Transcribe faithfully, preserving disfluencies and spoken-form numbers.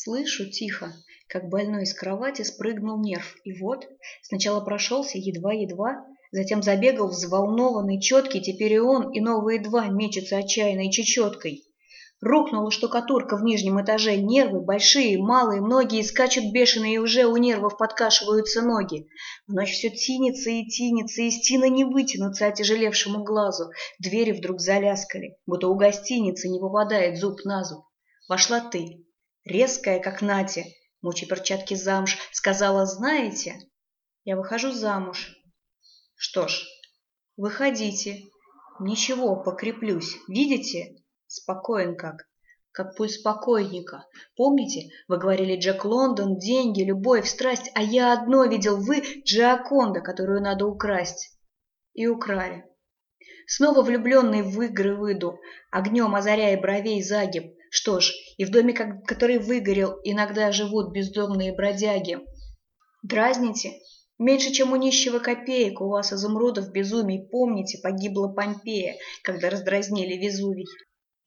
Слышу тихо, как больной с кровати спрыгнул нерв, и вот сначала прошелся едва-едва, затем забегал взволнованный, четкий, теперь и он, и новые два мечутся отчаянной чечеткой. Рухнула штукатурка в нижнем этаже, нервы большие, малые, многие скачут бешеные, и уже у нервов подкашиваются ноги. В ночь все тинется и тинется, и стены не вытянутся отяжелевшему глазу. Двери вдруг заляскали, будто у гостиницы не попадает зуб на зуб. Вошла ты, резкая, как Натя, мучи перчатки замуж, сказала: знаете, я выхожу замуж. Что ж, выходите. Ничего, покреплюсь. Видите? Спокоен как. Как пульс покойника. Помните, вы говорили: Джек Лондон, деньги, любовь, страсть, а я одно видел: вы Джиаконда, которую надо украсть. И украли. Снова влюбленный в игры выйду, огнем озаряя бровей загиб. Что ж, и в доме, который выгорел, иногда живут бездомные бродяги. Дразните? Меньше, чем у нищего копеек, у вас изумрудов безумий. Помните, погибла Помпея, когда раздразнили Везувий.